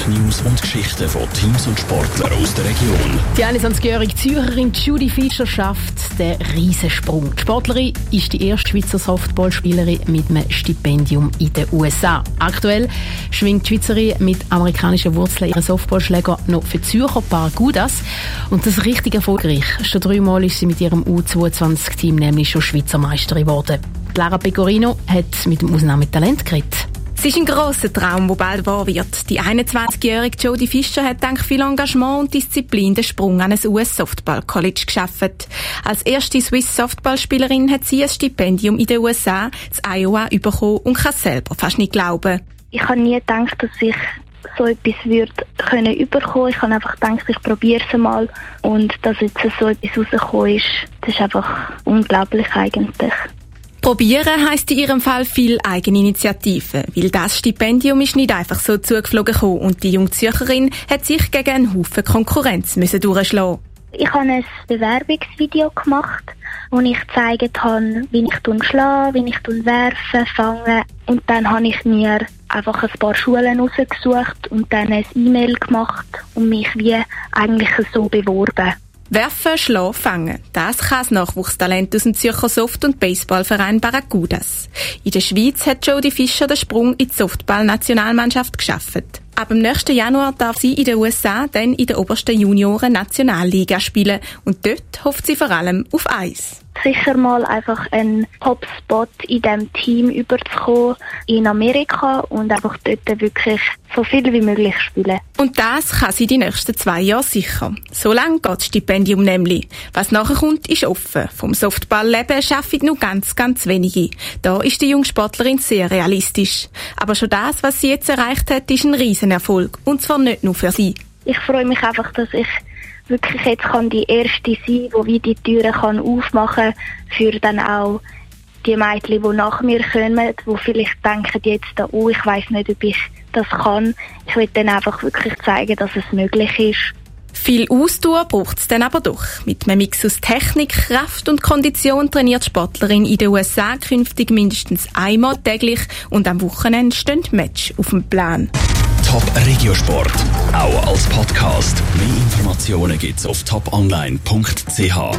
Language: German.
News und Geschichten von Teams und Sportlern aus der Region. Die 21-jährige Zürcherin Judy Fischer schafft den Riesensprung. Die Sportlerin ist die erste Schweizer Softballspielerin mit einem Stipendium in den USA. Aktuell schwingt die Schweizerin mit amerikanischen Wurzeln ihren Softballschläger noch für Zürcher Paragudas. Und das richtig erfolgreich. Schon 3-mal ist sie mit ihrem U22-Team nämlich schon Schweizer Meisterin geworden. Lara Pecorino hat mit dem Ausnahmetalent geredet. Es ist ein grosser Traum, der bald wahr wird. Die 21-jährige Jodie Fischer hat dank viel Engagement und Disziplin den Sprung an ein US-Softball-College geschafft. Als erste Swiss-Softballspielerin hat sie ein Stipendium in den USA, in Iowa, bekommen und kann es selber fast nicht glauben. Ich habe nie gedacht, dass ich so etwas überkommen. Ich habe einfach gedacht, ich probiere es mal. Und dass jetzt so etwas rausgekommen ist, das ist einfach unglaublich eigentlich. Probieren heisst in ihrem Fall viel Eigeninitiative, weil das Stipendium ist nicht einfach so zugeflogen gekommen und die junge Zürcherin hat sich gegen einen Haufen Konkurrenz durchschlagen. Ich habe ein Bewerbungsvideo gemacht, wo ich gezeigt habe, wie ich schlage, wie ich werfe, fange. Und dann habe ich mir einfach ein paar Schulen rausgesucht und dann ein E-Mail gemacht und mich wie eigentlich so beworben. Werfen, schlagen, fangen. Das kann das Nachwuchstalent aus dem Zürcher Soft- und Baseballverein Paragudas. In der Schweiz hat Jodie Fischer den Sprung in die Softball-Nationalmannschaft geschafft. Ab dem nächsten Januar darf sie in den USA dann in der obersten Junioren-Nationalliga spielen und dort hofft sie vor allem auf Eis. Sicher mal einfach einen Top-Spot in diesem Team überzukommen in Amerika und einfach dort wirklich so viel wie möglich spielen. Und das kann sie die nächsten 2 Jahre sicher. So lange geht das Stipendium nämlich. Was nachher kommt, ist offen. Vom Softballleben arbeiten nur ganz, ganz wenige. Da ist die junge Sportlerin sehr realistisch. Aber schon das, was sie jetzt erreicht hat, ist ein Riesenerfolg. Und zwar nicht nur für sie. Ich freue mich einfach, dass ich wirklich jetzt die Erste sein kann, die die Türen aufmachen kann für dann auch die Mädchen, die nach mir kommen, die vielleicht denken jetzt, oh, ich weiss nicht, ob ich das kann. Ich will dann einfach wirklich zeigen, dass es möglich ist. Viel Ausdauer braucht es dann aber doch. Mit einem Mix aus Technik, Kraft und Kondition trainiert die Sportlerin in den USA künftig mindestens einmal täglich und am Wochenende stehen Match auf dem Plan. Top Regiosport, auch als Podcast. Mehr Informationen gibt's auf toponline.ch.